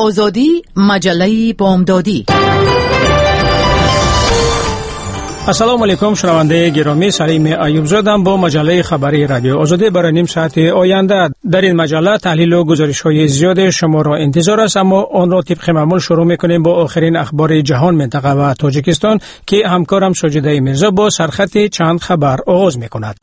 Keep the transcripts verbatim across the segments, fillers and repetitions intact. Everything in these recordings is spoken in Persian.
آزادی، مجله بامدادی. السلام علیکم شنونده گرامی، سلیم ایوب زادم با مجله خبری رادیو آزادی برای نیم ساعت آینده. در این مجله تحلیل و گزارش‌های زیاد شما را انتظار است، اما آن را طبق معمول شروع می‌کنیم با آخرین اخبار جهان، منطقه و تاجیکستان که همکارم ساجده میرزا با سرخط چند خبر آغاز می‌کند.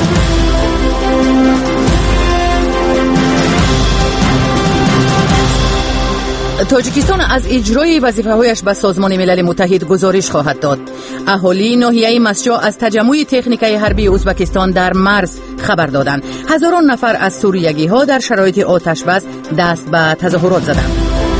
تاجیکستان از اجرای وظیفه‌هایش به سازمان ملل متحد گزارش خواهد داد. اهالی ناحیه مسجع از تجمع تکنیکای حربی ازبکستان در مرز خبر دادند. هزاران نفر از سوریگی‌ها در شرایط آتش بس دست به تظاهرات زدند.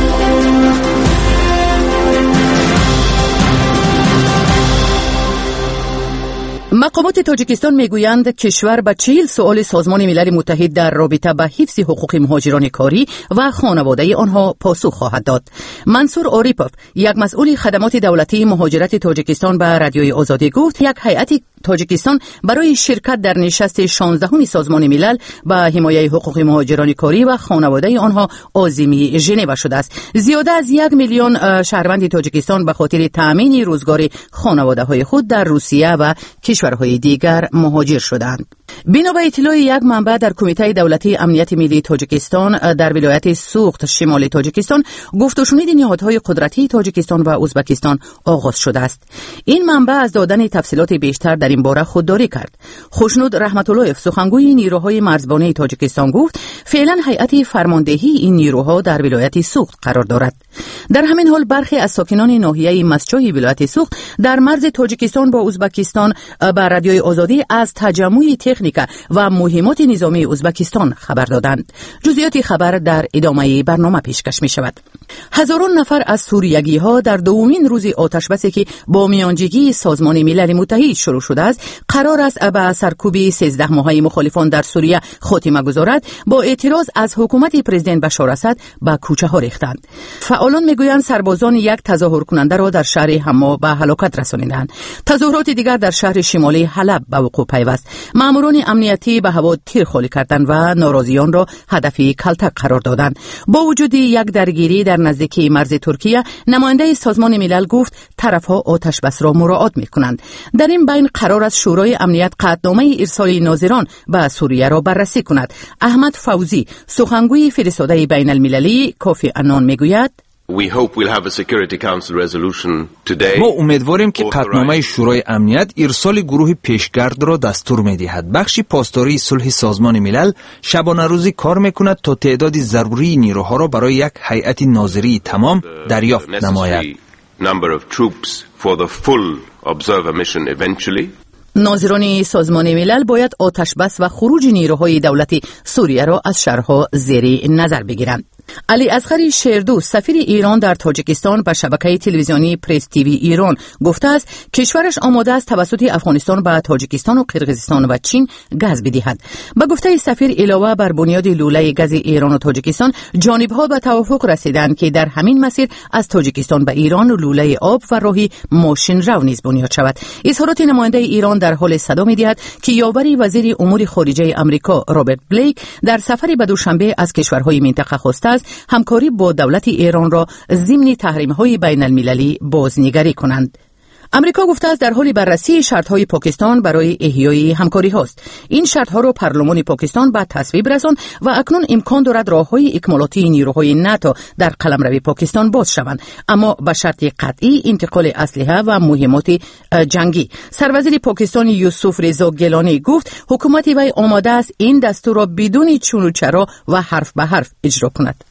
مقامات تاجیکستان میگویند کشور به چهل سوال سازمان ملل متحد در رابطه با حفظ حقوق مهاجران کاری و خانواده آنها پاسخ خواهد داد. منصور آریپوف، یک مسئول خدمات دولتی مهاجرت تاجیکستان، به رادیوی آزادی گفت یک هیئت تاجیکستان برای شرکت در نشست شانزدهم سازمان ملل به حمایت حقوق مهاجران کاری و خانواده آنها عازم ژنو شده است. زیاده از یک میلیون شهروند تاجیکستان به خاطر تامین روزگار خانواده‌های خود در روسیه و کشورهای دیگر مهاجر شدند. بنا به اطلاع یک منبع در کمیته دولتی امنیت ملی تاجیکستان در ولایت سوخت شمال تاجیکستان، گفت و شنود نهادهای قدرتی تاجیکستان و ازبکستان آغاز شده است. این منبع از دادن تفصیلات بیشتر در این باره خودداری کرد. خوشنود رحمت اللهیف، سخنگوی نیروهای مرزبانی تاجیکستان، گفت فعلا هیئت فرماندهی این نیروها در ولایت سوخت قرار دارد. در همین حال برخی از ساکنان ناحیه مسجع ولایت سوخت در مرز تاجیکستان با ازبکستان به رادیوی آزادی از تجمع تکنیک و مهمات نظامی ازبکستان خبر دادند. جزئیات خبر در ادامه برنامه پیشکش می شود. هزاران نفر از سوریگی ها در دومین روز آتش بسی که با میانجیگی سازمان ملل متحد شروع شده است، قرار است به سرکوب سیزده ماهه مخالفان در سوریه خاتمه گذارد. با اعتراض از حکومت پرزیدنت بشار اسد به کوچه ها ریختند. فعالان میگویند سربازان یک تظاهر کننده را در شهر حما به هلاکت رسانیدند. تظاهرات دیگر در شهر شمالی حلب به وقوع پیوست. ماموران امنیتی به هوا تیر خالی کردند و ناراضیان را هدف کلتک قرار دادند. با وجود یک درگیری در نزدیکی مرز ترکیه، نماینده سازمان ملل گفت طرفها آتش بس را مراعات می‌کنند. در این بین قرار است شورای امنیت قطعنامه ارسال ناظران به سوریه را بررسی کند. احمد فوزی، سخنگوی فرستاده بین المللی کوفی عنان میگوید ما امیدواریم که قطعنامه شورای امنیت ارسال گروه پیشگرد را دستور می‌دهد. بخش پاسداری صلح سازمان ملل شبانه روزی کار می‌کند تا تعداد ضروری نیروها را برای یک هیئت ناظری تمام دریافت نماید. ناظران سازمان ملل باید آتش بس و خروج نیروهای دولتی سوریه را از شهرها زیر نظر بگیرند. علی اصغری شیردوست، سفیر ایران در تاجیکستان، به شبکه تلویزیونی پرس تیوی ایران گفته است کشورش آماده است توسط افغانستان به تاجیکستان و قرقیزستان و چین گاز بدهد. به گفته سفیر، علاوه بر بنیاد لوله گاز ایران و تاجیکستان، جانبها به توافق رسیدند که در همین مسیر از تاجیکستان به ایران لوله آب و راهی ماشین رو نیز بنیاد شود. اظهارات نماینده ایران در حال صدا می‌دهد که یاوری وزیر امور خارجه آمریکا رابرت بلیک در سفری به دوشنبه از کشورهای منطقه خواسته است همکاری با دولت ایران را ضمن تحریم‌های بین المللی بازنگری کنند. امریکا گفته است در حال بررسی شرط‌های پاکستان برای احیای همکاری هاست. این شرط‌ها را پارلمان پاکستان به تصویب رساند و اکنون امکان دارد راه‌های اکمالاتی نیروهای ناتو در قلمرو پاکستان باز شوند، اما به شرط قطعی انتقال اسلحه و مهمات جنگی. سروزیر پاکستان یوسف رضا گیلانی گفت حکومت وی آماده است این دستور را بدون چون و چرا و حرف به حرف اجرا کند.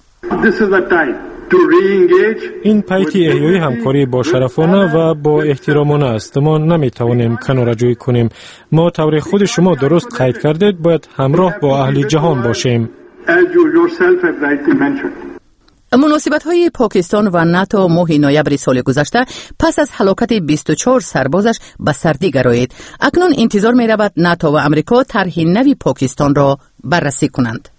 این پیک احیای همکاری با شرفانه و با احترامانه است. ما نمیتوانیم کناره‌جویی کنیم. ما طور خود شما درست قید کردید باید همراه با اهل جهان باشیم. مناسبت‌های پاکستان و ناتو ماه نوامبر سال گذشته پس از هلاکت بیست و چهار سربازش به سردی گرایید. اکنون انتظار می‌رود ناتو و امریکا طرح نوی پاکستان را بررسی کنند.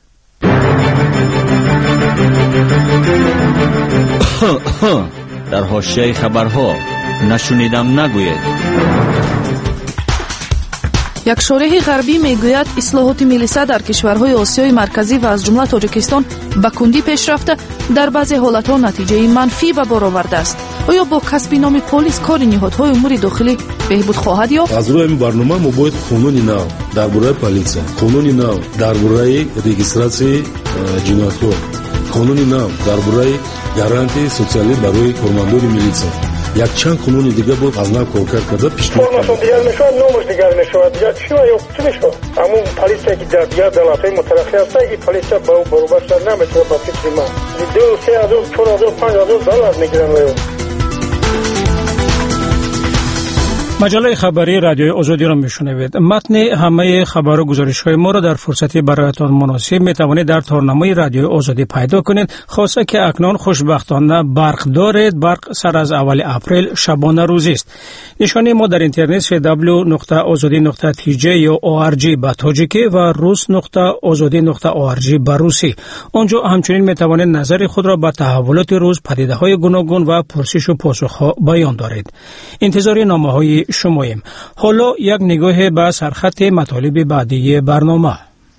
در حاشیه خبرها نشنیدم نگوید. як шорҳи ғарбӣ мегӯяд, ислоҳоти милиса дар кишварҳои осиёи марказӣ ва аз ҷумла тоҷикистон ба кундӣ пеш рафта, дар баъзе ҳолатҳо натиҷаи манфӣ ба бор овардааст. оё бо касби номи полис кори ниҳодҳои умури дохилӣ беҳбуд хоҳад ёфт? аз рӯи ин барнома мо бояд қонуни нав дар бораи полисия, қонуни нав дар бораи регистратсияи ҷиноятҳо, қонуни нав дар бораи гарантияи социалӣ барои кормандони милитсия, як чанд қонуни дига бо аз нав коркар карда пешниҳод формасон дигар мешавад, номаш дигар мешавад. Я чӣ ва ё чӣ мешавад? ҳамун полисия ки дар дигар давлатҳои мутараққӣ аст, ин полисия баробар шуда наметавонад ба фикри ман. ду се ҳазор, чор ҳазор, панҷ ҳазор доллар мегиранд ва ё. مجله خبری رادیوی آزادی را میشنوید. متن همه خبر و گزارش های ما را در فرصتی برایتان مناسب میتوانید در تارنمای رادیوی آزادی پیدا کنید، خاصه که اکنون خوشبختانه برق دارید. برق سر از اول اپریل شبانه روزی است. نشانی ما در اینترنت دبلیو نقطه آزادی نقطه تی جی یا او آر جی به تاجیکی و روس نقطه آزادی نقطه او آر جی به روسی. آنجا همچنین میتوانید نظر خود را به تحولات روز، پدیده های گوناگون و پرسش و پاسخ ها بیان دارید. انتظار نامه های شماییم. حالا یک نگاه به سرخط مطالب بعدی برنامه.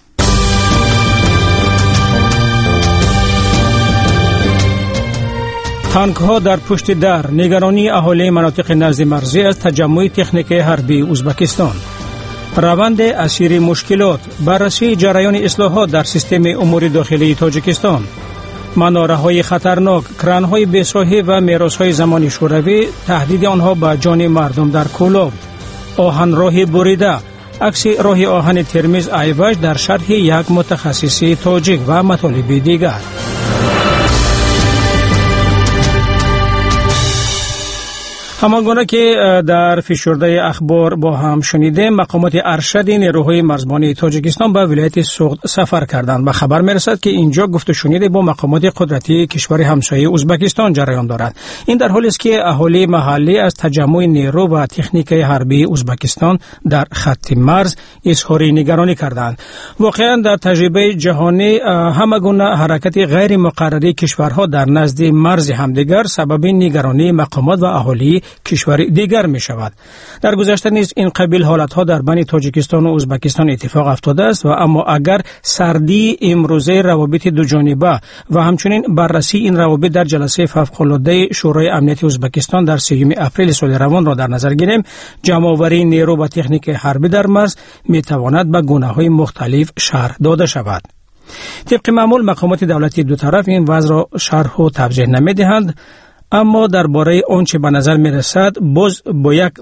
تانک ها در پشت در، نگرانی اهالی مناطق نزد مرزی از تجمع تکنیک حربی ازبکستان. روند اسیر مشکلات، بررسی جریان اصلاحات در سیستم امور داخلی تاجیکستان. مناره های خطرناک، کران های بی‌صاحب و میراث های زمان شوروی، تهدید آنها به جان مردم در کولاب. آهن راه بریده، عکس راه آهن ترمز ایواش در شرح یک متخصص تاجیک و مطالب دیگر. همانگونه که در فشرده اخبار با هم شنیدیم، مقامات ارشد نیروهای مرزبانی تاجیکستان به ولایت سوغد سفر کردند و خبر میرسد که اینجا گفت و شنید با مقامات قدرتی کشور همسایه ازبکستان جریان دارد. این در حالی است که اهالی محلی از تجمع نیرو و تکنیک حربی ازبکستان در خط مرز اظهار نگرانی کردند. واقعا در تجربه جهانی همگونه حرکت غیر مقرری کشورها در نزد مرز همدیگر سبب نگرانی مقامات و اهالی کشور دیگر می شود. در گذشته نیز این قبیل حالت ها در بین تاجیکستان و ازبکستان اتفاق افتاده است و اما اگر سردی امروزه روابط دو جانبه و همچنین بررسی این روابط در جلسه فوق‌العاده شورای امنیت ازبکستان در سوم اپریل سال روان را در نظر گیریم، جمع‌آوری نیرو و تکنیک حربی در مرز می تواند به گونه‌های مختلف شرح داده شود. طبق معمول مقامات دولتی دو طرف این وضع را شرح و توضیح نمی‌دهند، اما درباره آنچه به نظر می رسد باز با یک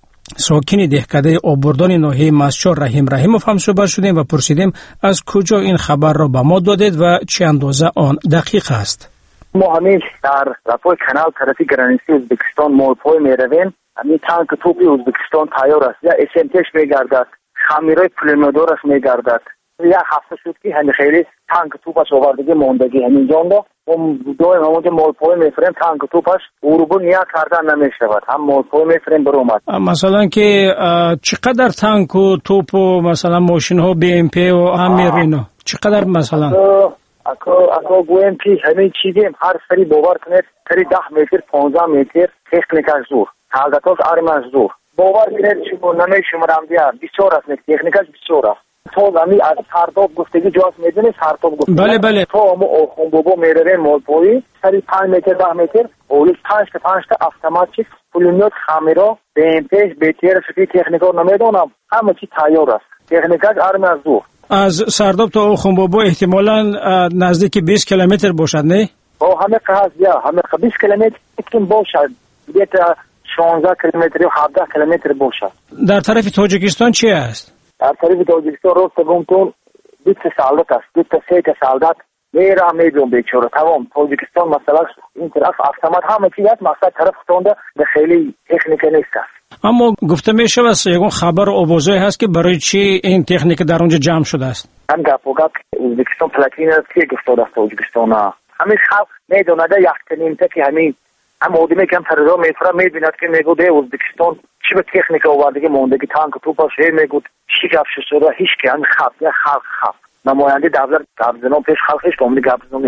ساکن دهکده آبردان ناحیه مسچار رحیم رحیموف هم صحبت شدیم و پرسیدیم از کجا این خبر را به ما دادید و چه اندازه آن دقیق است. ما همیش در رفای کانال طرفی گرانیستی ازبکستان مولپای می رویم. همین تانک توپی ازبکستان تیار است، یا اسمتش می گردد، خمیرای پلمدارش می گردد. یک هفته شد که همین خیلی تانک توپش آوردگی موندگی همین جاندا و دوی همونجا مولپای میفریم تانک توپش اروبو نیا کردن نمیشود، هم مولپای میفریم برومد. مثلا که چقدر تانک و توپ و مثلا ماشین ها بی ام پی و هم میرینو چقدر مثلا اکو اکو بی ام پی همین چیزیم هر سری باور کنید سری ده متر پانزده متر تکنیکش زور حالتاش آرمش زور باور کنید شما نمیشمرم دیار بسیار است تکنیکش بسیار است. تو زمین از سرداب گفتگی جواز میدونی سرداب گفتگی بله بله تو همون آخون بابا میره مولپایی سری پنج متر ده متر اولیس پنج تا پنج تا автоматчик پولمیوت خمیرا به امپیش بیتر سفی تکنیکا نمیدونم همه چی تیار است تکنیکاش آرمی از دور از سرداب تا آخون بابا احتمالا نزدیک بیست کیلومتر باشد نه؟ او همه قهاز یا همه بیست کیلومتر ممکن باشد بیت شانزده کیلومتر و هفده کیلومتر باشد. در طرف تاجیکستان چی است؟ در طرف تاجیکستان روز گمتون بیت سالدات است بیت سه تا سالدات میرا میدون بیچاره تمام تاجیکستان مثلا این طرف автомат همه چی است مثلا طرف خونده به خیلی تکنیک نیست. اما گفته میشه واسه یگون خبر آوازه هست که برای چی این تکنیک در اونجا جمع شده است. هم گپ و گپ ازبکستان پلاتین است که گفته است تاجیکستان همین خلق میدونه یک تنیم تا که همین هم آدمی که هم فردا میفره میبیند که میگو ده ازبکستان چی به تکنیک آوردگی موندگی تانک توپاش هی میگو چی گپ شده هیچ که هم خلق یا خلق خلق نماینده دولت گپزنان پیش خلقش که امید گپزنان نیست.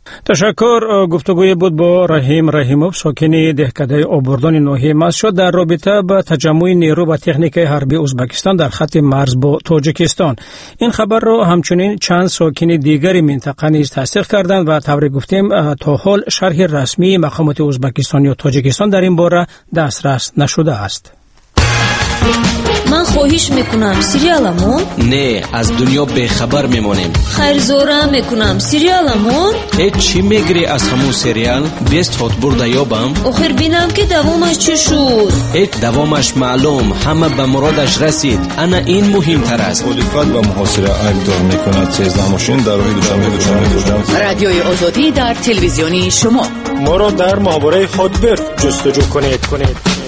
تشکر. گفتگوی بود با رحیم رحیموف، ساکن دهکده آبوردان ناحیه مسجد در رابطه با تجمع نیرو و تکنیک حربی ازبکستان در خط مرز با تاجیکستان. این خبر را همچنین چند ساکن دیگری منطقه نیز تصدیق کردند و طوری گفتیم تا حال شرح رسمی مقامات ازبکستان یا تاجیکستان در این باره دسترس نشده است. من خواهش میکنم سریالمون نه از دنیا بخبر میمونیم. خیر زورم میکنم سریالمون هیچ چی میگری از همون سریال بیست هات برده یابم آخر بینم که دوامش چی شد. هیچ دوامش معلوم، همه به مرادش رسید. انا این مهمتر است. مخالفت و محاصره ایبدار میکند سیزده ماشین در راه دوشنبه دوشنبه رادیوی آزادی در تلویزیونی شما. ما را در ماهواره خودبر جستجو کنید کنید.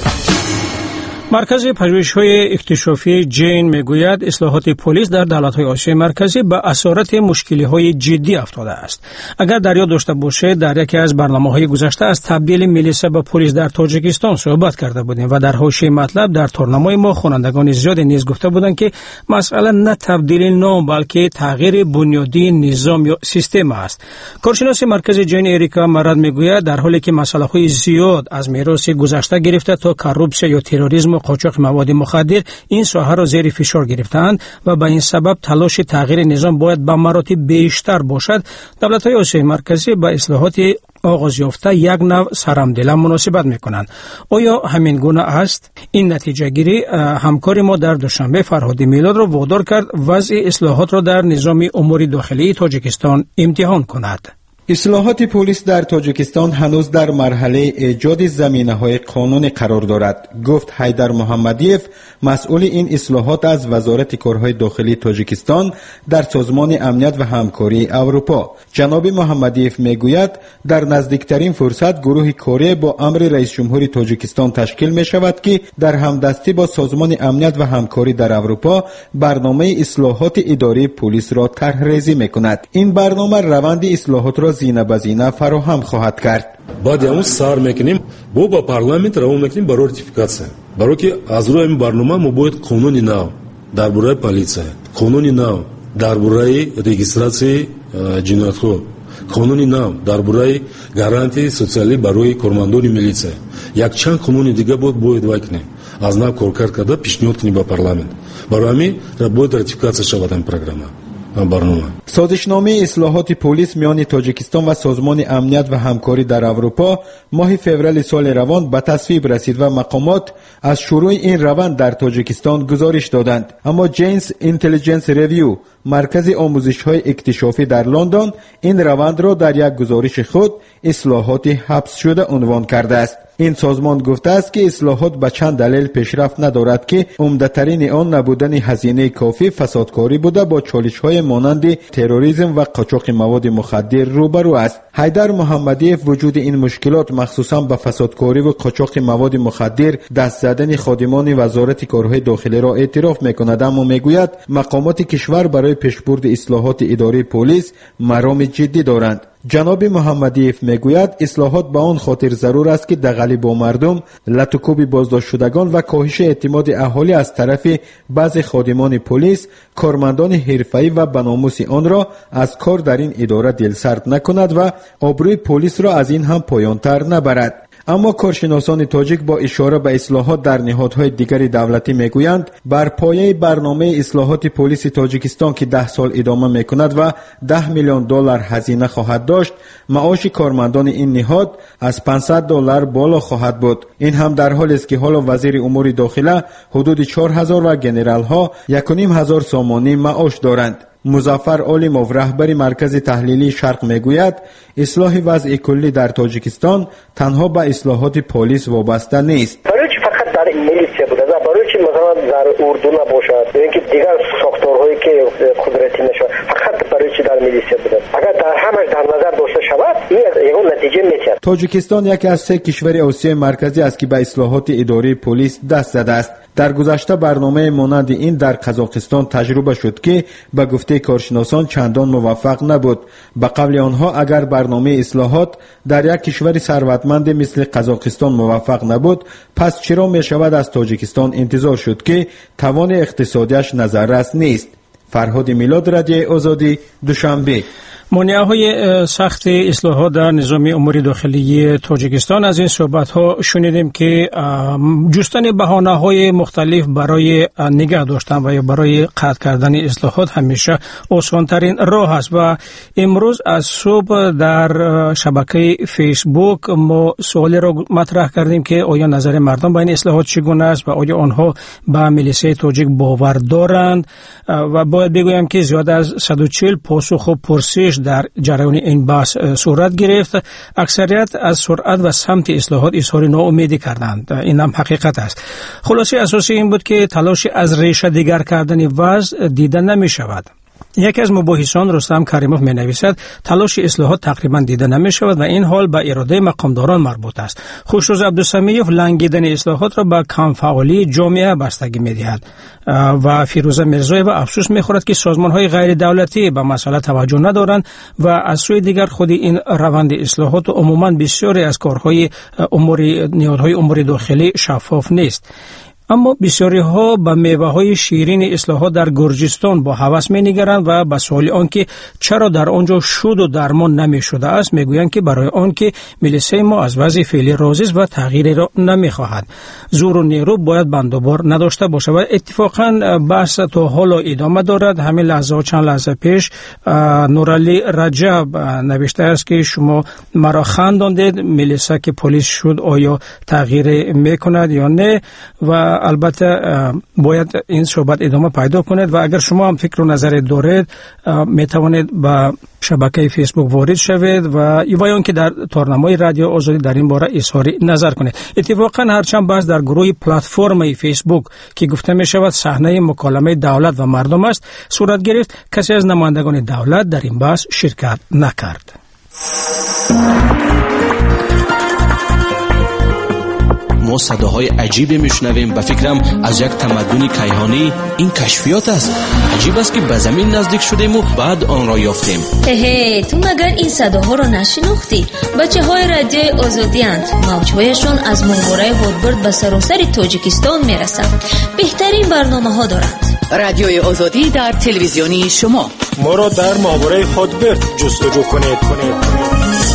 مرکز پژوهش‌های اکتشافی جین میگوید اصلاحات پلیس در دولت‌های آسیای مرکزی به اسارت مشکلی‌های جدی افتاده است. اگر در یاد داشته باشید در یکی از برنامه‌های گذشته از تبدیل میلیسا به پلیس در تاجیکستان صحبت کرده بودیم و در حاشیه مطلب در تورنمای ما خوانندگان زیادی نیز گفته بودند که مسئله نه تبدیل نام بلکه تغییر بنیادی نظام یا سیستم است. کارشناس مرکز جین اریکا مراد میگوید در حالی که مسائل‌های زیاد از میراث گذشته گرفته تا کاروپسیا یا تروریسم قاچاق مواد مخدر این ساحه را زیر فشار گرفتند و به این سبب تلاش تغییر نظام باید به مراتب بیشتر باشد. دولت‌های آسیای مرکزی با اصلاحات آغاز یافته یک نوع سرمدلم مناسبت میکنند. آیا همین گونه است؟ این نتیجه گیری همکار ما در دوشنبه فرهاد میلاد را وادار کرد وضع اصلاحات را در نظام امور داخلی تاجیکستان امتحان کند. اصلاحات پلیس در تاجیکستان هنوز در مرحله ایجاد زمینه‌های قانونی قرار دارد، گفت حیدر محمدیف، مسئول این اصلاحات از وزارت کارهای داخلی تاجیکستان در سازمان امنیت و همکاری اروپا. جناب محمدیف میگوید در نزدیکترین فرصت گروه کاری با امر رئیس جمهور تاجیکستان تشکیل می شود که در همدستی با سازمان امنیت و همکاری در اروپا برنامه اصلاحات اداری پلیس را طرح‌ریزی می‌کند. این برنامه روند اصلاحات را زینه به زینه فراهم خواهد کرد. بعد اون سر میکنیم با با پارلمانت رو میکنیم برای راتیفیکاسیون، برای که از روی این برنامه ما باید قانونی نو درباره پلیس، قانونی نو درباره رجیستراسی جنایت‌ها، قانونی نو درباره گارانتی سوسیالی برای کارمندان میلیسا، یک چند قانون دیگه بود باید وکنیم از نو کار کرده پیشنهاد کنیم با پارلمان. برای همین باید راتیفیکاسیون شود این برنامه. سازشنامه اصلاحات پلیس میان تاجیکستان و سازمان امنیت و همکاری در اروپا ماه فوریه سال روان به تصویب رسید و مقامات از شروع این روند در تاجیکستان گزارش دادند. اما جینز اینتلیجنس ریویو، مرکز آموزش‌های اکتشافی در لندن، این روند را در یک گزارش خود اصلاحات حبس شده عنوان کرده است. این سازمان گفته است که اصلاحات به چند دلیل پیشرفت ندارد که عمده‌ترین آن نبودن هزینه کافی، فسادکاری بوده با چالش‌های مانند تروریسم و قاچاق مواد مخدر روبرو است. حیدر محمدیف وجود این مشکلات مخصوصاً به فسادکاری و قاچاق مواد مخدر دست زدن خادمان وزارت کارهای داخلی را اعتراف می‌کند، اما میگوید مقامات کشور برای پیشبرد اصلاحات اداری پلیس مرام جدی دارند. جناب محمدیف میگوید اصلاحات به آن خاطر ضرور است که دغلی با مردم، لطوکوب بازداشت شدگان و کاهش اعتماد اهالی از طرف بعضی خادمان پلیس، کارمندان حرفه‌ای و به ناموس آن را از کار در این اداره دلسرد نکند و آبروی پلیس را از این هم پایان‌تر نبرد. اما کارشناسان تاجیک با اشاره به اصلاحات در نهادهای دیگری دولتی میگویند بر پایه برنامه اصلاحات پلیس تاجیکستان که ده سال ادامه میکند و ده میلیون دلار هزینه خواهد داشت، معاش کارمندان این نهاد از پانصد دلار بالا خواهد بود. این هم در حالی است که حالا وزیر امور داخله حدود چهار هزار و گنرال ها یک و نیم هزار سامانی معاش دارند. مظفر عالموف، رهبر مرکز تحلیلی شرق میگوید اصلاح وضع کلی در تاجیکستان تنها به اصلاحات پلیس وابسته نیست. برای چی فقط در میلیسیا بوده؟ برای چی مثلا در اردو نباشد؟ اینکه دیگر ساختارهایی که قدرتی نشود فقط برای چی در میلیسیا بوده؟ اگر در همش در نظر داشته شود این یک نتیجه میشه. تاجیکستان یکی از سه کشور آسیای مرکزی است که به اصلاحات اداری پلیس دست زده است. در گذشته برنامه مانند این در قزاقستان تجربه شد که به گفته کارشناسان چندان موفق نبود. به قول آنها اگر برنامه اصلاحات در یک کشور ثروتمند مثل قزاقستان موفق نبود، پس چرا می شود از تاجیکستان انتظار شد که توان اقتصادیش نظررس نیست؟ فرهاد میلاد، رادیو آزادی، دوشنبه. مانع‌های سخت اصلاحات در نظام امور داخلی تاجیکستان. از این صحبت‌ها شنیدیم که جستن بهانه‌های مختلف برای نگه داشتن و یا برای قطع کردن اصلاحات همیشه آسان‌ترین راه است و امروز از صبح در شبکه فیسبوک ما سوالی را مطرح کردیم که آیا نظر مردم به این اصلاحات چگونه است و آیا آنها به میلیسه تاجیک باور دارند و باید بگویم که زیاد از صد و چهل پاسخ و پرسش در جریان این بحث صورت گرفت. اکثریت از سرعت و سمت اصلاحات اظهار ناامیدی کردند. این هم حقیقت است. خلاصه اساسی این بود که تلاش از ریشه دیگر کردن وضع دیده نمی شود. یکی از مباحثان رستم کریموف می نویسد تلاش اصلاحات تقریبا دیده نمی شود و این حال به اراده مقامداران مربوط است. خوشروز عبدالسمیوف لنگیدن اصلاحات را به کمفعالی جامعه بستگی می دهد و فیروزه میرزایی و افسوس می خورد که سازمان های غیر دولتی به مسئله توجه ندارند و از سوی دیگر خود این روند اصلاحات و عموما بسیاری از کارهای امور نیازهای امور داخلی شفاف نیست. اما بسیاری ها به میوه های شیرین اصلاحات در گرجستان با هوس می نگرند و به سوال آنکه چرا در آنجا شود و درمان نمی شده است میگویند که برای آنکه میلیسه ما از وضع فعلی راضی است و تغییری را نمی خواهد. زور و نیرو باید بندوبار نداشته باشد و اتفاقا بحث تا حالا ادامه دارد. همین لحظه چند لحظه پیش نورعلی رجب نوشته است که شما مرا خنداندید، میلیسه که پلیس شد آیا تغییر میکند یا نه و البته باید این صحبت ادامه پیدا کند و اگر شما هم فکر و نظر دارید می توانید به شبکه فیسبوک وارد شوید و یا که در تارنمای رادیو آزادی در این باره اظهار نظر کنید. اتفاقا هرچند بحث در گروه پلتفرم فیسبوک که گفته می شود صحنه مکالمه دولت و مردم است صورت گرفت، کسی از نمایندگان دولت در این بحث شرکت نکرد. ما صداهای عجیبی میشنویم. به فکرم از یک تمدن کیهانی این کشفیات است. عجیب است که به زمین نزدیک شدیم و بعد آن را یافتیم. هه تو مگر این صداها را نشناختی؟ بچه های رادیوی آزادی اند. موجهایشان از ماهواره هودبرد به سراسر تاجیکستان میرسند. بهترین برنامه ها دارند. رادیوی آزادی در تلویزیونی شما. ما را در ماهواره هودبرد جستجو کنید کنید.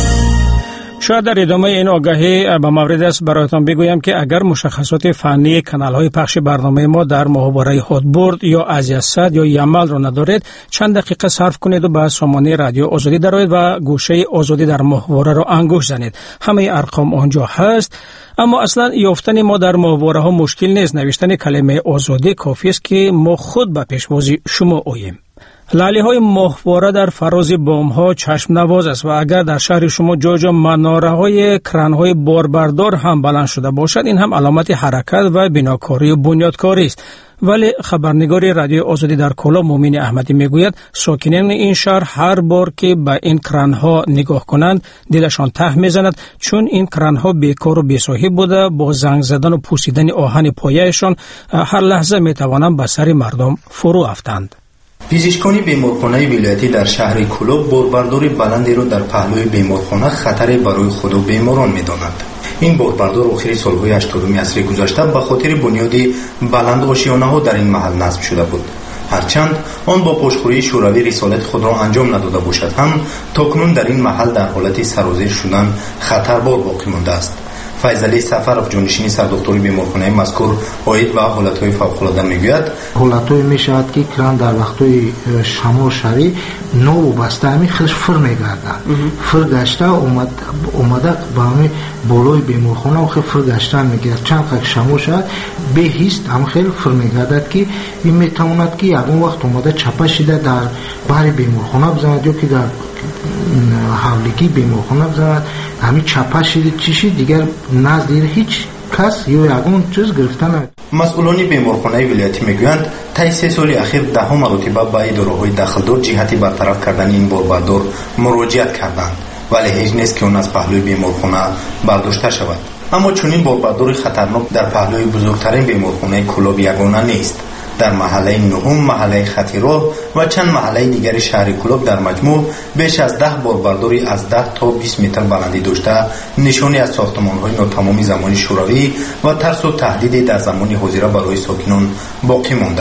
شاید در ادامه این آگاهی به مورد است برایتان بگویم که اگر مشخصات فنی کانال های پخش برنامه ما در ماهواره هودبرد یا ازیاست یا یمل را ندارید، چند دقیقه صرف کنید و به سامانه رادیو آزادی درآیید و گوشه آزادی در ماهواره را انگشت زنید. همه ارقام آنجا هست. اما اصلا یافتن ما در ماهواره ها مشکل نیست. نوشتن کلمه آزادی کافی است که ما خود به پیشوازی شما آییم. لاله های ماهواره در فراز بام ها چشم نواز است و اگر در شهر شما جا جا مناره های کران های باربردار هم بلند شده باشد، این هم علامت حرکت و بناکاری و بنیادکاری است. ولی خبرنگار رادیو آزادی در کولا مومن احمدی میگوید ساکنان این شهر هر بار که به این کران ها نگاه کنند دلشان ته میزند، چون این کران ها بیکار و بی‌صاحب بوده، با زنگ زدن و پوسیدن آهن پایه‌شان هر لحظه میتوانند به سر مردم فرو افتند. پزشکان بیمارخانه ولایتی در شهر کولا باربردار بلندی را در پهلوی بیمارخانه خطری برای خود و بیماران می‌دانند. این باربردار آخر سالهای هشتادم عصر گذشته به خاطر بنیاد بلند آشیانه‌ها در این محل نصب شده بود. هرچند آن با پشتخوری شوروی رسالت خود را انجام نداده باشد هم تاکنون در این محل در حالت سرازیر شدن خطربار باقی مانده است. فیضعلی سفرов جانشین سردکتری بیمارخانه مذکور عاید به حالتهای فوق‌العاده میگوید حالتهای میشود که کران در وقتهای شمال شوی نو بسته همی خیلی فر میگردن فر گشته اومد اومده به همی بالای بیمارخانه و خیلی فر گشته میگرد. چند وقت شمال شود به هیست هم خیلی فر میگردد که این میتواند که یکون وقت اومده چپه شده در بر بیمارخانه بزند یا که در حولیکی بیمارخانه بزند همین چپه شده چیشی دیگر نزدیر هیچ کس یا یکون چیز گرفتن. مسئولان بیمارخانه ولایتی میگویند طی سه سال اخیر ده ها مرتبه به اداره‌های داخلدار جهتی برطرف کردن این باربردار مراجعت کردند ولی هیچ نیست که اون از پهلوی بیمارخانه برداشته شود. اما چون این باربردار خطرناک در پهلوی بزرگترین بیمارخانه کلاب یگانه نیست. در محله نهم، محله خطیراه و چند محله دیگر شهر کلاب در مجموع بیش از ده باربرداری از ده تا بیست متر بلندی داشته نشانی از ساختمان‌های ناتمام زمان شوروی و ترس و تهدید در زمان حاضر برای ساکنان باقی مانده.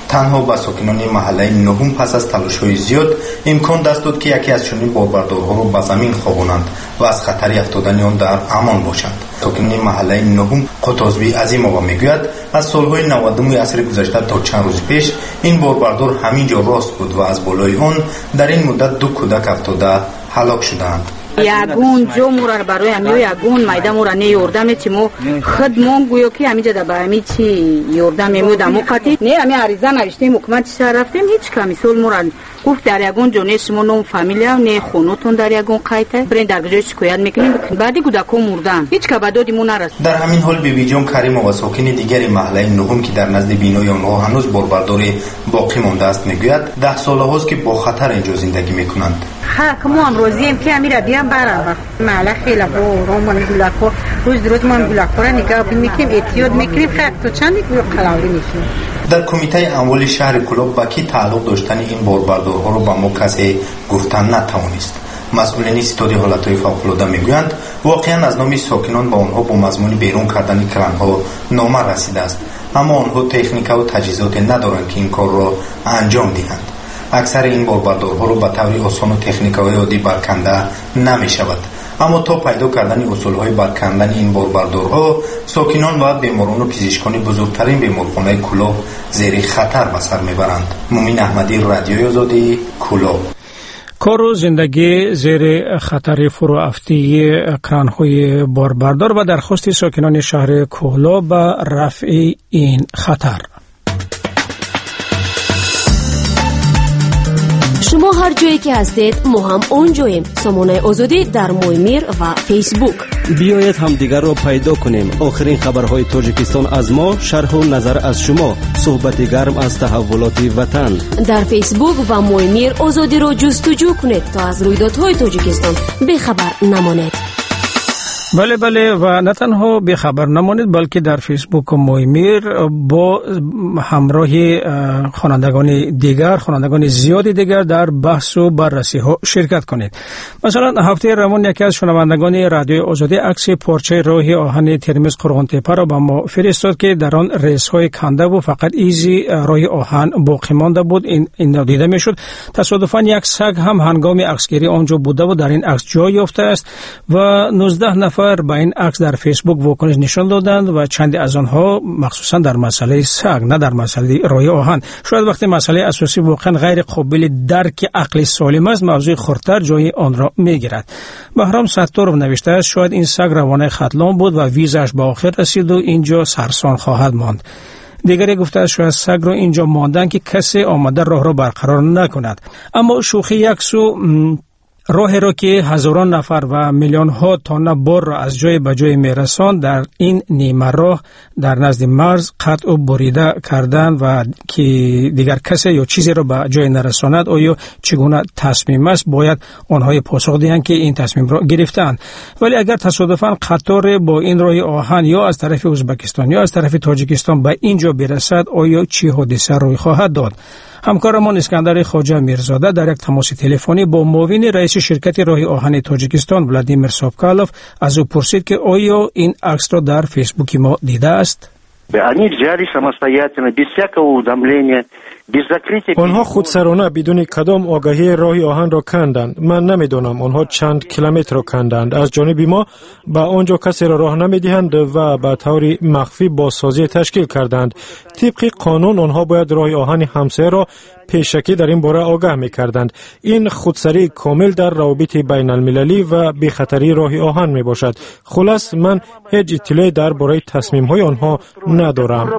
танҳо ба сокинони маҳаллаи нуҳум пас аз талошҳои зиёд имкон даст дод ки яке аз чунин борбардорҳоро ба замин хобонанд ва аз хатари афтодани он дар амон бошанд. сокинони маҳаллаи нуҳум Қутозби Азимова мегӯяд, аз солҳои навадуми асри гузашта то чанд рӯзи пеш ин борбардор ҳамин ҷо рост буд ва аз болои он дар ин муддат ду кӯдак афтода ҳалок шудаанд. ягон ҷо мура барои ҳамё ягон майда мура не ёрдам чи мо худ мон гӯё ки ҳамиҷа да ба ҳами чи ёрдам мемуд амо қати не ҳами ариза навиштем ҳукумати шаҳр рафтем ҳеҷ ками сол мура гуфт дар ягон ҷо не шумо ном фамилия не хонутон дар ягон қайта брен дар ҷои шикоят мекунем баъди кӯдакон мурдан ҳеҷ ка ба доди мо нарасид. дар ҳамин ҳол бибиҷон Каримова сокини дигari маҳаллаи нуҳум ки дар назди бинои онҳо ҳанӯз борбардори боқӣ мондааст мегӯяд даҳ солаҳост ки бо хатар инҷо зиндагӣ мекунанд. ҳақ мо ам розием ки ҳамира биям барам маҳалла хеле ором ва гулакҳо рӯз рӯз мо гулакҳоро нигоҳ мекунем эҳтиёт мекунем хақ то чанди қалавлӣ мешавем. дар кумитаи амволи шаҳри Кӯлоб ба ки тааллуқ доштани ин борбардорҳоро ба мо касе гуфтан натавонист. масъулини ситоди ҳолатҳои фавқулода мегӯянд воқеан аз номи сокинон ба онҳо бо мазмуни берун кардани кранҳо нома расидааст, аммо онҳо техникаву таҷҳизоте надоранд ки ин корро анҷом диҳанд. аксари ин борбардорҳоро ба таври осону техникаҳои оддӣ барканда намешавад, аммо то пайдо кардани усулҳои баркандани ин борбардорҳо сокинон ва беморону пизишкони бузургтарин беморхонаи Кӯлоб зери хатар ба сар мебаранд. мумин аҳмадӣ, радиои озодӣ, Кӯлоб. кору зиндагӣ зери хатари фуроафтии кранҳои борбардор ва дархости сокинони шаҳри Кӯлоб ба рафъи ин хатар. шумо ҳар ҷое ки ҳастед мо ҳам он ҷоем. сомонаи озодӣ дар Моймир ва фейсбук. биёед ҳамдигарро пайдо кунем. охирин хабарҳои Тоҷикистон аз мо, шарҳу назар аз шумо, суҳбати гарм аз таҳаввулоти ватан. дар фейсбук ва Моймир озодиро ҷустуҷӯ кунед то аз рӯйдодҳои Тоҷикистон бехабар намонед. бале бале ва на танҳо бехабар намонед, балки дар фейсбук Моймир бо ҳамроҳи хонандагони дигар хонандагони зиёди дигар дар баҳсу баррасиҳо ширкат кунед. масалан ҳафтаи равон яке аз шунавандагони радиои озодӣ акси порчаи роҳи оҳани Термиз Қурғонтепаро ба мо фиристод ки дар он рейсҳои кандаву фақат изи роҳи оҳан боқӣ монда буд. ин дида мешуд. тасодуфан як саг ҳам ҳангоми аксгирӣ он ҷо будаву дар ин акс ҷой ёфтааст ва нуздаҳ нафар ба این عکس در فیسبوک واکنش نشان دادند و چند از آنها مخصوصا در مسئله سگ نه در مسئله رای آهن. شاید وقتی مسئله اساسی واقعا غیر قابل درک عقل سالم است موضوع خردتر جای آن را میگیرد. بهرام ستارov نوشته است شاید این سگ روانه ختلان بود و ویزش به آخر رسید و اینجا سرسان خواهد ماند. دیگری گفته است شاید سگ را اینجا ماندن که کسی آمده راه را برقرار نکند. اما شوخی یک سو راهی را که هزاران نفر و میلیون ها تانه بار را از جای به جای میرساند در این نیمه راه در نزد مرز قطع و بریده کردند و که دیگر کسی یا چیزی را به جای نرساند آیا چگونه تصمیم است باید آنها پاسخ دهند که این تصمیم را گرفتند. ولی اگر تصادفاً قطار با این راه آهن یا از طرف ازبکستان یا از طرف تاجیکستان به اینجا برسد آیا چی حادثه روی خواهد داد؟ همکارمان اسکندر خواجه میرزاده در یک تماس تلفنی با معاون رئیس شرکت راه آهن تاجیکستان ولادیمیر سابکالوف از او پرسید که آیا این عکس را در فیسبوک ما دیده است؟ Они взяли самостоятельно, без всякого уведомления, без закрытия. آنها خودسرانه بدون کدام آگاهی راه آهن را کندند. من نمیدانم آنها چند کیلومتر را کندند. از جانب ما به آنجا کسی را راه نمیدهند و به طور مخفی بازسازی تشکیل کردند. طبق قانون آنها باید راه آهن همسایه را پیشکی در این باره آگاه می‌کردند. این خودسری کامل در روابط بین المللی و بی‌خطری راه آهن میباشد. خلاص من هیچ اطلاعی درباره تصمیم‌های آنها ندارم.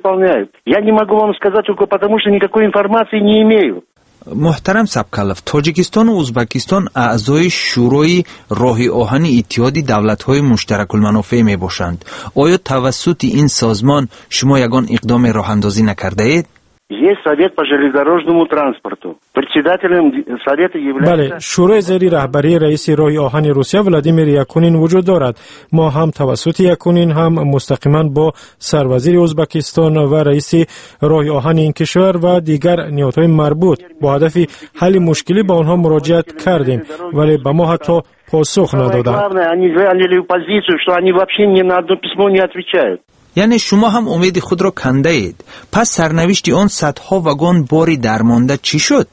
Я не могу вам сказать, потому что никакой информации не имею. محترم سبکالف، تاجیکستان و ازبکستان اعضای شورای راه آهن اتحاد دولت‌های مشترک المنافع میباشند. آیا توسط این سازمان شما یگان اقدام راه‌اندازی نکرده اید؟ Есть совет по железнодорожному транспорту. Председателем совета является بله، شورای زیر رهبری رئیس راه آهن روسیه ولادیمیر یاکونین وجود دارد. ما هم توسط یاکونین هم مستقیما با سروزیر ازبکستان و رئیس راه آهن این کشور و دیگر نهادهای مربوط با هدف حل مشکلی با آنها مراجعت کردیم، ولی به ما حتی پاسخ ندادند. Главное, они заняли позицию, что они вообще ни на одно письмо не отвечают. یعنی شما هم امید خود را کنده اید. پس سرنوشت آن صدها واگن باری درمانده چی شد؟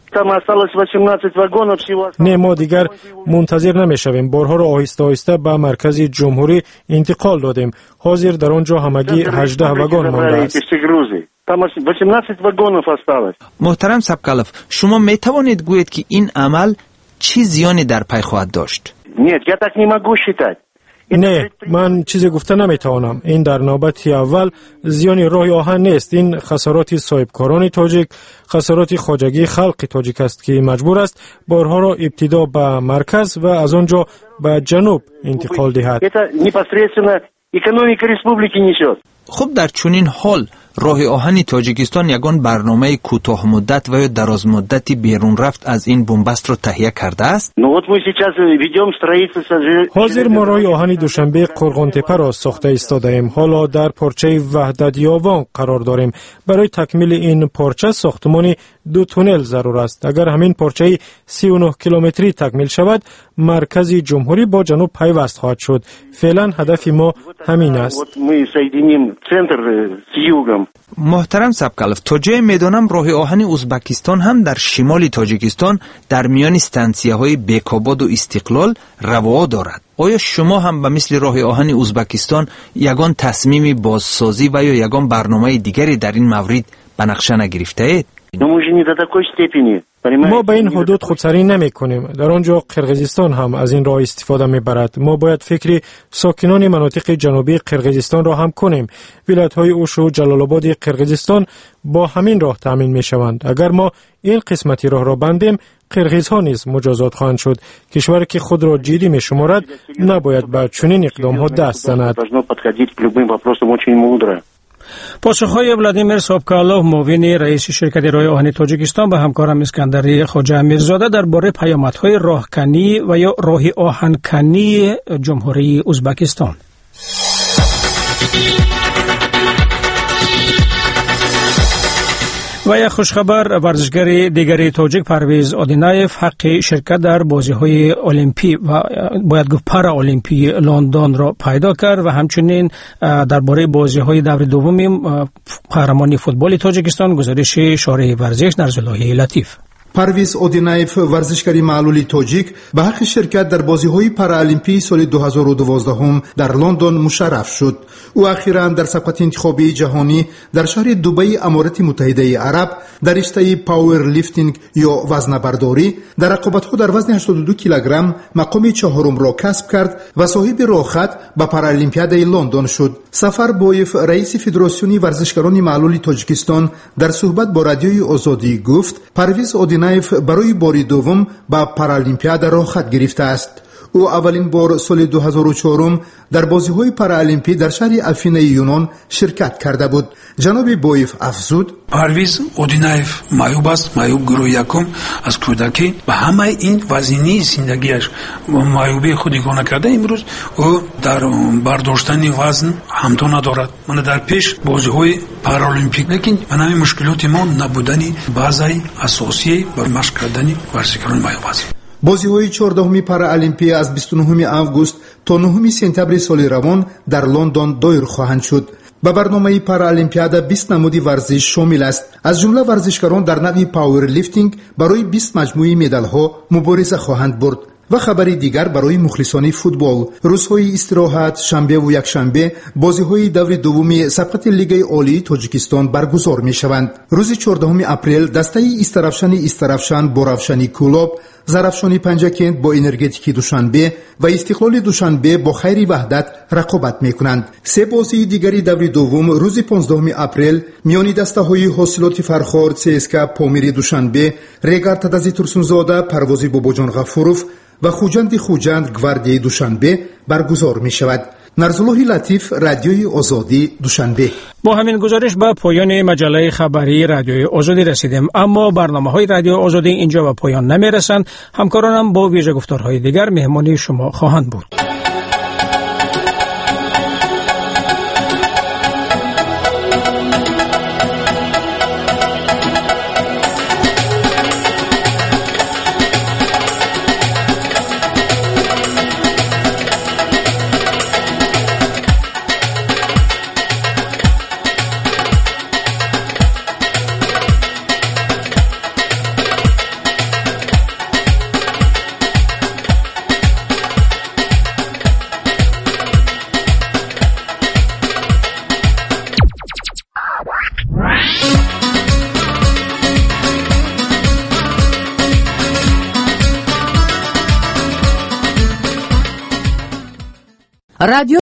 نه، ما دیگر منتظر نمیشویم. بارها را آهسته آهسته به مرکز جمهوری انتقال دادیم. حاضر در آنجا همگی هجده واگن مانده است. محترم سبکالف، شما می توانید گویید که این عمل چی زیانی در پی خواهد داشت؟ نه، من چیزی گفته نمیتوانم. این در نوبت اول زیان راه آهن نیست. این خسارات صاحبکاران تاجیک، خسارات خواجگی خلق تاجیک است که مجبور است بارها را ابتدا به مرکز و از آنجا به جنوب انتقال دهد. خب در چنین حال راه آهن تاجیکستان یگان برنامه کوتاه مدت و یا دراز مدتی بیرون رفت از این بنبست را تهیه کرده است؟ حاضر ما راه آهن دوشنبه قرغانتپه را ساخته ایستاده ایم. حالا در پارچه وحدت یابان قرار داریم. برای تکمیل این پارچه ساختمان دو تونل ضرور است. اگر همین پارچه سی و نه کیلومتری تکمیل شود، مرکز جمهوری با جنوب پیوست خواهد شد. فعلا هدف ما همین است. محترم سبکالف، تا جای میدانم راه آهن ازبکستان هم در شمال تاجیکستان در میان استانسیه های بیکاباد و استقلال روا دارد. آیا شما هم به مثل راه آهن ازبکستان یگان تصمیم بازسازی و یا یگان برنامه دیگری در این مورد به نقشه نگرفته اید؟ ما به این حدود خودسری نمی کنیم. در آنجا قرقیزستان هم از این راه استفاده می برد. ما باید فکری ساکنان مناطق جنوبی قرقیزستان را هم کنیم. ولایت های اوش و جلال آباد قرقیزستان با همین راه تامین می شوند. اگر ما این قسمتی راه را بندیم، قرقیز ها نیز مجازات خواهند شد. کشوری که خود را جدی می شمارد نباید به چنین اقدام ها دست زند. پاسخهای ولادیمیر سابکالوف، معاون رئیس شرکت راه آهن تاجیکستان، به همکارم اسکندر خواجه امیرزاده درباره پیامدهای راهکنی و یا راه آهنکنی جمهوری ازبکستان. و یک خوشخبر، ورزشگر دیگری تاجیک پرویز آدینایف حق شرکت در بازی‌های المپی و باید گفت پارا المپی لندن را پیدا کرد و همچنین درباره بازی‌های دور دوم قهرمانی فوتبال تاجیکستان گزارش شارح ورزش نرزالله لطیف. پرویز اودینایف ورزشکاری معلول تاجیک به حق شرکت در بازی‌های پارالمپی سال دو هزار و دوازده در لندن مشرف شد. او اخیراً در سبقت انتخابی جهانی در شهر دبی امارات متحده عرب در رشته پاور لیفتینگ یا وزنه‌برداری در رقابت‌ها در وزن هشتاد و دو کیلوگرم مقام چهارم را کسب کرد و صاحب راهخط به پارالیمپیاد لندن شد. سفر بایف، رئیس فدراسیون ورزشکاران معلول تاجیکستان، در صحبت با رادیوی آزادی گفت پرویز اودینایف برای بار دوم به پارالیمپیاد راهخط گرفته است. او اولین بار سال دو هزار و چهار در بازی‌های پارالمپی در شهر افینه یونان شرکت کرده بود. جناب بایف افزود: پرویز اودینایف معیوب است، معیوب گروه یکم از کودکی و همه این وزنی زندگیش معیوبی خودگانه کرده. امروز او در برداشتن وزن همتا ندارد. من در پیش بازی‌های پارالمپیک، لیکن من همین مشکلات ما نبودن بازی اساسی بر مشق کردن ورزشکاران معیوب است. بازی‌های چهاردهم پارالمپی از بیست و نهم آگوست تا نهم سپتامبر سال روان در لندن دایر خواهند شد. به برنامه پارالمپیاد بیست نمود ورزش شامل است. از جمله ورزشکاران در نوع پاور لیفتینگ برای بیست مجموعه مدال‌ها مبارزه خواهند برد. و خبری دیگر برای مخلصان فوتبال، روزهای استراحت شنبه و یکشنبه بازی‌های دور دوم سبقت لیگ عالی تاجیکستان برگزار می‌شوند. روز چهاردهم اپریل دسته استرافشان استرافشان با رفشانی کلوب، زرافشانی پنجکند با انرژتیک دوشنبه و استقلال دوشنبه با خیر وحدت رقابت می‌کنند. سه بازی دیگری دور دوم روز پانزدهم اپریل میان دسته‌های حاصلات فرخار سیسکا پامیر دوشنبه، ریگار تدازی ترسونزاده پروازی باباجان غفوروف و خوجند خوجند گواردی دوشنبه برگزار می شود. نرزالله لطیف، رادیوی آزادی، دوشنبه. با همین گزارش به پایان مجله خبری رادیوی آزادی رسیدیم، اما برنامه های رادیو آزادی اینجا به پایان نمی رسند. همکارانم با ویژه گفتارهای دیگر مهمانی شما خواهند بود. رادیو